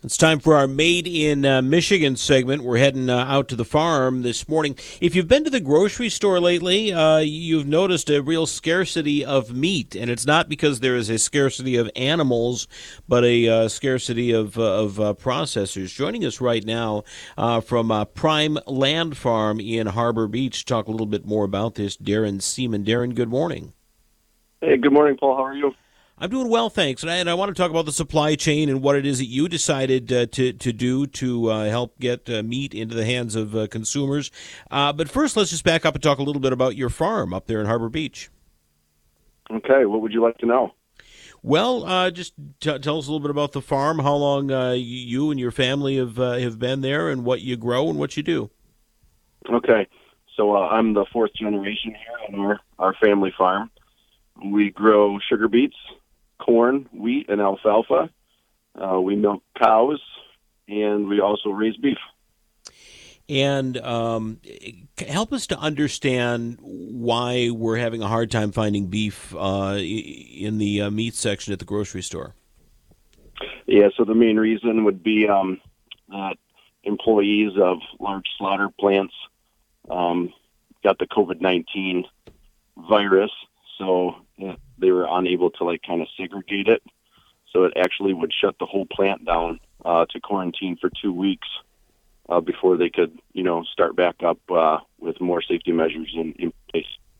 It's time for our Made in Michigan segment. We're heading out to the farm this morning. If you've been to the grocery store lately, you've noticed a real scarcity of meat, and it's not because there is a scarcity of animals, but a scarcity of processors. Joining us right now from Prime Land Farm in Harbor Beach to talk a little bit more about this, Darren Seaman. Darren, good morning. Hey, good morning, Paul. How are you? I'm doing well, thanks. And I want to talk about the supply chain and what it is that you decided to do to help get meat into the hands of consumers. But first, let's just back up and talk a little bit about your farm up there in Harbor Beach. Okay, what would you like to know? Well, just tell us a little bit about the farm, how long you and your family have been there, and what you grow and what you do. Okay, so I'm the fourth generation here on our family farm. We grow sugar beets, corn, wheat, and alfalfa. We milk cows, and we also raise beef. And help us to understand why we're having a hard time finding beef in the meat section at the grocery store. Yeah, so the main reason would be that employees of large slaughter plants got the COVID-19 virus, so they were unable to kind of segregate it. So it actually would shut the whole plant down to quarantine for 2 weeks before they could, start back up with more safety measures in place.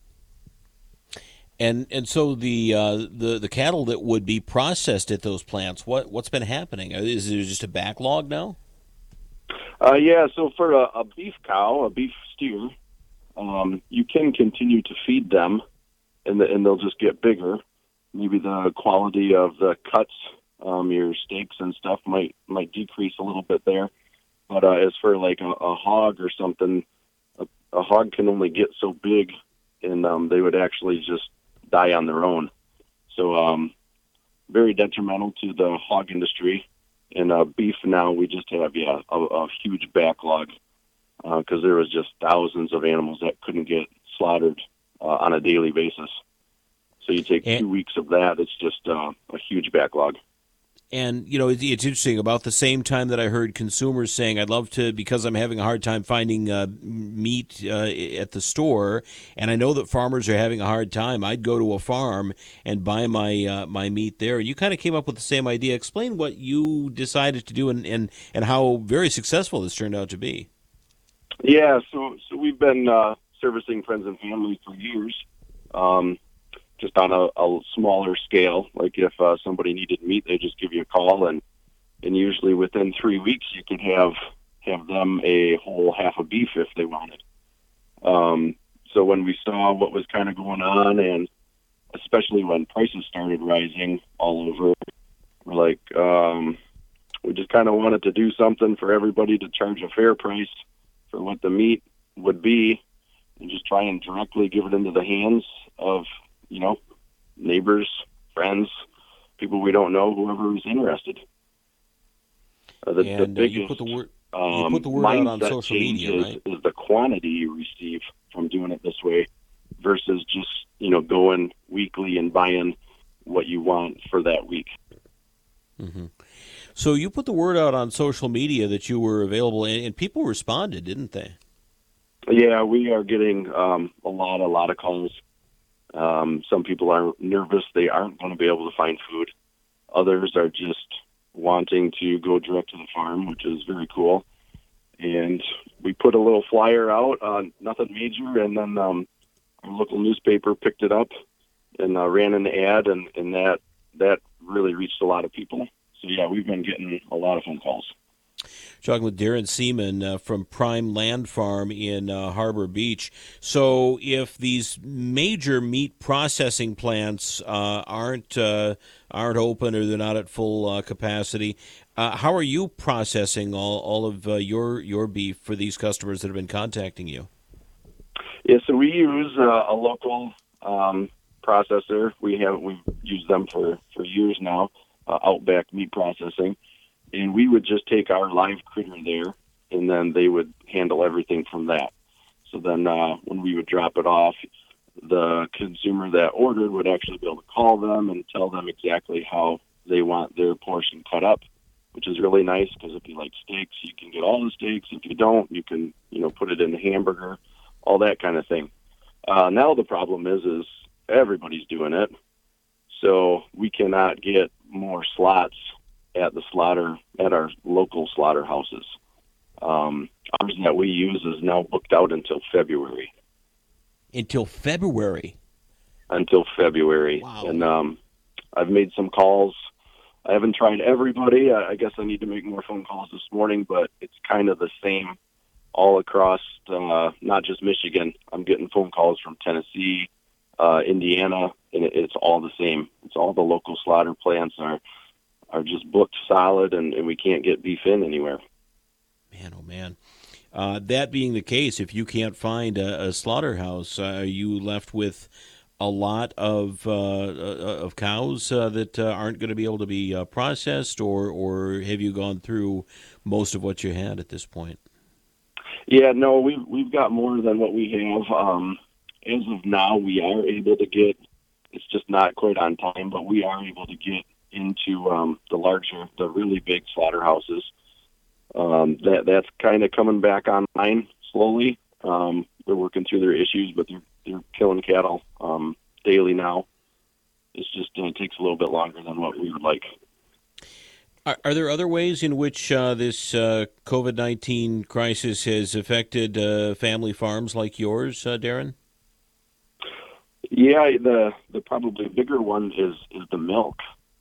And so the cattle that would be processed at those plants, what's been happening? Is there just a backlog now? Yeah, so for a beef cow, a beef steer, you can continue to feed them, and they'll just get bigger. Maybe the quality of the cuts, your steaks and stuff might decrease a little bit there. But as for like a hog or something, a hog can only get so big, and they would actually just die on their own. So very detrimental to the hog industry. And beef now, we just have a huge backlog because there was just thousands of animals that couldn't get slaughtered on a daily basis. So you take 2 weeks of that, it's just a huge backlog. And, it's interesting, about the same time that I heard consumers saying, I'd love to, because I'm having a hard time finding meat at the store, and I know that farmers are having a hard time, I'd go to a farm and buy my meat there. You kind of came up with the same idea. Explain what you decided to do and how very successful this turned out to be. Yeah, so we've been servicing friends and family for years. Just on a smaller scale. Like if somebody needed meat, they just give you a call, and usually within 3 weeks you could have them a whole half a beef if they wanted. So when we saw what was kind of going on, and especially when prices started rising all over, we're like, we just kind of wanted to do something for everybody to charge a fair price for what the meat would be, and just try and directly give it into the hands of neighbors, friends, people we don't know, whoever is interested. The biggest you put the word out on social media, right? Is the quantity you receive from doing it this way versus just, going weekly and buying what you want for that week. Mm-hmm. So you put the word out on social media that you were available, and people responded, didn't they? Yeah, we are getting a lot of calls. Some people are nervous they aren't going to be able to find food. Others are just wanting to go direct to the farm, which is very cool. And we put a little flyer out on nothing major, and then our local newspaper picked it up and ran an ad, and that really reached a lot of people. So, yeah, we've been getting a lot of phone calls. Talking with Darren Seaman from Prime Land Farm in Harbor Beach. So if these major meat processing plants aren't open, or they're not at full capacity, how are you processing all of your beef for these customers that have been contacting you? Yeah, so we use a local processor. We've used them for years now, Outback Meat Processing. And we would just take our live critter there, and then they would handle everything from that. So then when we would drop it off, the consumer that ordered would actually be able to call them and tell them exactly how they want their portion cut up which is really nice because if you like steaks, you can get all the steaks. If you don't, you can, put it in the hamburger, all that kind of thing. Now the problem is everybody's doing it. So we cannot get more slots at our local slaughterhouses. Ours that we use is now booked out until February. Until February? Until February. Wow. And I've made some calls. I haven't tried everybody. I guess I need to make more phone calls this morning, but it's kind of the same all across, not just Michigan. I'm getting phone calls from Tennessee, Indiana, and it's all the same. It's all the local slaughter plants are just booked solid, and we can't get beef in anywhere. Man, oh man. That being the case, if you can't find a slaughterhouse, are you left with a lot of cows that aren't going to be able to be processed, or have you gone through most of what you had at this point? Yeah, no, we've got more than what we have. As of now, we are able to get. It's just not quite on time, but we are able to get into the really big slaughterhouses. That's kind of coming back online slowly. They're working through their issues, but they're killing cattle daily now. It's just it takes a little bit longer than what we would like. Are there other ways in which this COVID-19 crisis has affected family farms like yours, Darren? Yeah, the probably bigger one is the milk.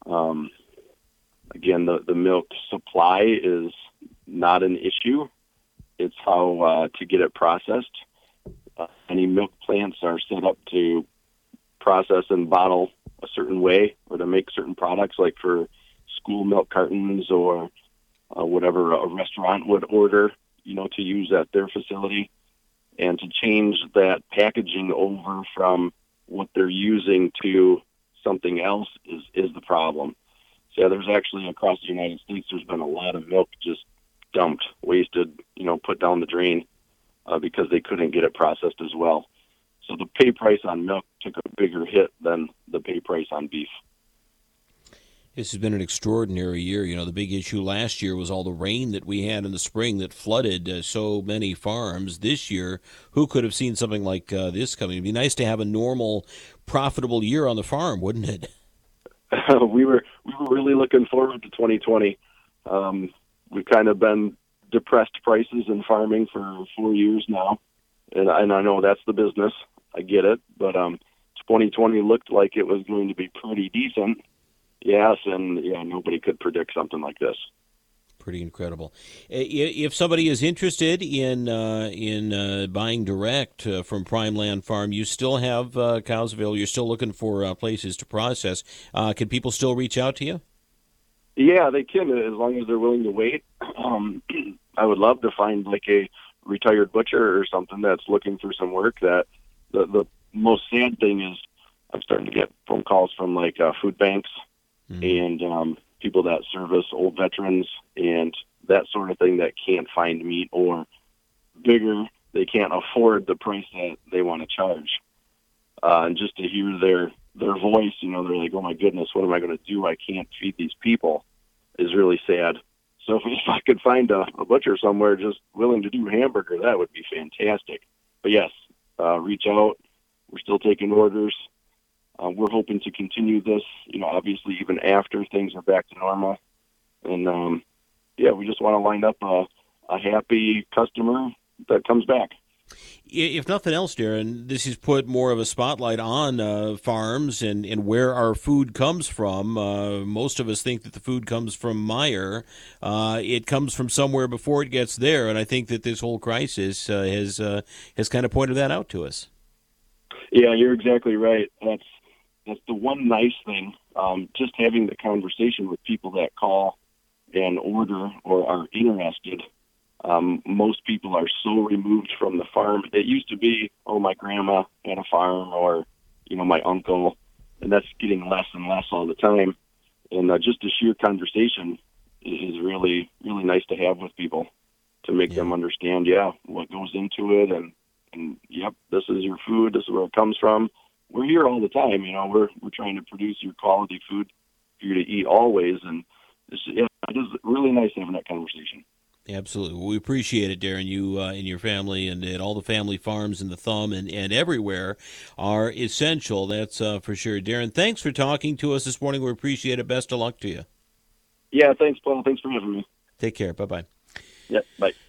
Again, the milk supply is not an issue. It's how to get it processed. Any milk plants are set up to process and bottle a certain way or to make certain products, like for school milk cartons or whatever a restaurant would order, to use at their facility. And to change that packaging over from what they're using to something else is the problem. So yeah, there's actually across the United States, there's been a lot of milk just dumped, wasted, put down the drain because they couldn't get it processed as well. So the pay price on milk took a bigger hit than the pay price on beef. This has been an extraordinary year. The big issue last year was all the rain that we had in the spring that flooded so many farms. This year, who could have seen something like this coming? It'd be nice to have a normal, profitable year on the farm, wouldn't it? We were really looking forward to 2020. We've kind of been depressed prices in farming for 4 years now, and I know that's the business. I get it, but 2020 looked like it was going to be pretty decent. Yes, and nobody could predict something like this. Pretty incredible. If somebody is interested in buying direct from Prime Land Farm, you still have cows available. You're still looking for places to process. Can people still reach out to you? Yeah, they can, as long as they're willing to wait. I would love to find like a retired butcher or something that's looking for some work. That the most sad thing is I'm starting to get phone calls from like food banks and people that service old veterans and that sort of thing that can't find meat, or bigger, they can't afford the price that they want to charge. And just to hear their voice, they're like, oh my goodness, what am I going to do? I can't feed these people, is really sad. So if I could find a butcher somewhere just willing to do hamburger, that would be fantastic. But yes, reach out. We're still taking orders. We're hoping to continue this, obviously even after things are back to normal. And, we just want to line up a happy customer that comes back. If nothing else, Darren, this has put more of a spotlight on farms and where our food comes from. Most of us think that the food comes from Meijer. It comes from somewhere before it gets there, and I think that this whole crisis has kind of pointed that out to us. Yeah, you're exactly right. That's the one nice thing, just having the conversation with people that call and order or are interested. Most people are so removed from the farm. It used to be, oh, my grandma had a farm, or, my uncle, and that's getting less and less all the time. And just a sheer conversation is really, really nice to have with people to make them understand, what goes into it. And yep, this is your food. This is where it comes from. We're here all the time. We're trying to produce your quality food for you to eat always. And it is really nice having that conversation. Absolutely. Well, we appreciate it, Darren. You and your family and all the family farms in the Thumb and everywhere are essential. That's for sure. Darren, thanks for talking to us this morning. We appreciate it. Best of luck to you. Yeah, thanks, Paul. Thanks for having me. Take care. Bye-bye. Yep, bye.